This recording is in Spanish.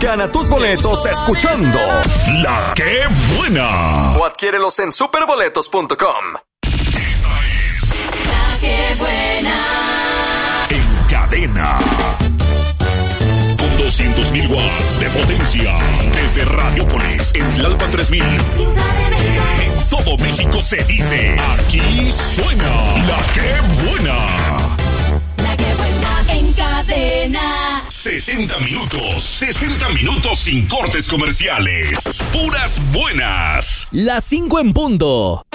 Gana tus boletos escuchando La Que Buena. O adquiérelos en superboletos.com. Esta es La Que Buena. En cadena. Con 200.000 watts de potencia. Desde Radiopolis en Tlalpan 3000. En todo México se dice: aquí suena La Que Buena. La Que Buena en cadena. 60 minutos sin cortes comerciales. Puras buenas. Las 5 en punto.